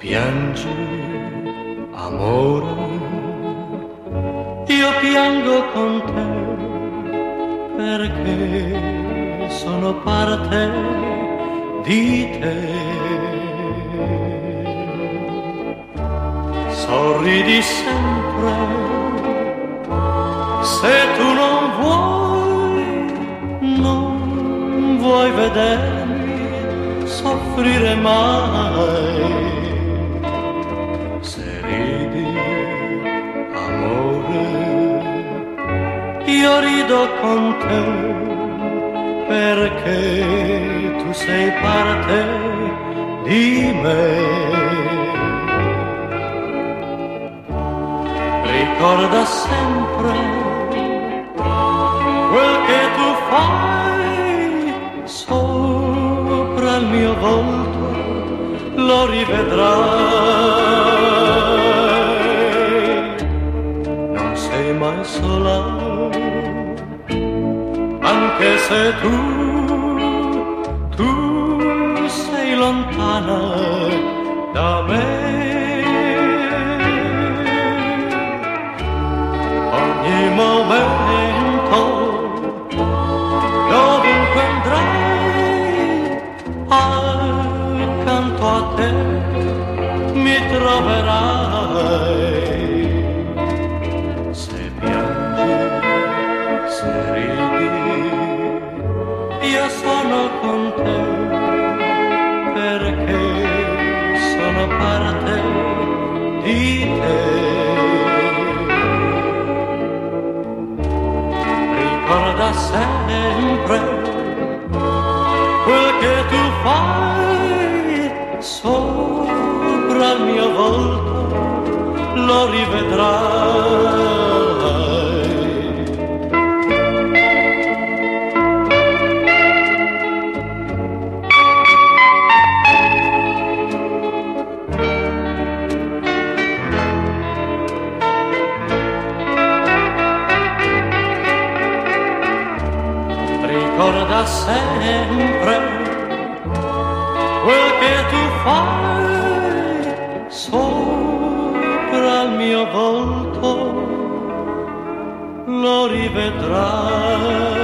piangi, amore, io piango con te perché sono parte di te. Sorridi sempre, se tu non vuoi vedermi soffrire mai. Se ridi, amore, io rido con te perché tu sei parte di me. Ricorda sempre quel che tu fai sopra il mio volto, lo rivedrai. Non sei mai sola, anche se tu sei lontana da me. Ogni momento, dovunque andrai, accanto a te mi troverai. Se piangi, se ridi, io sono con te perché sono parte di te. Ricorda sempre quel che tu fai sopra il mio volto, lo rivedrai. Ricorda sempre quel che tu fai sopra il mio volto, lo rivedrai.